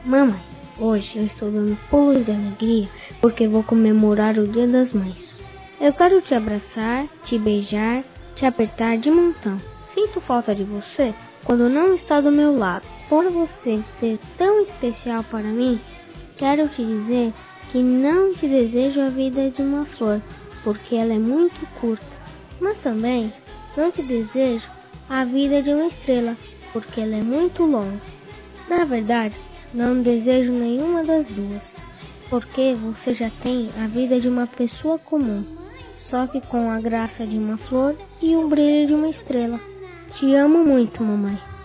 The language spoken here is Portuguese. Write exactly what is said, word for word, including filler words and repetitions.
Mamãe, hoje eu estou dando pulos de alegria porque vou comemorar o Dia das Mães. Eu quero te abraçar, te beijar, te apertar de montão. Sinto falta de você quando não está do meu lado. Por você ser tão especial para mim, quero te dizer que não te desejo a vida de uma flor, porque ela é muito curta. Mas também não te desejo a vida de uma estrela, porque ela é muito longa. Na verdade, não desejo nenhuma das duas, porque você já tem a vida de uma pessoa comum, só que com a graça de uma flor e o brilho de uma estrela. Te amo muito, mamãe.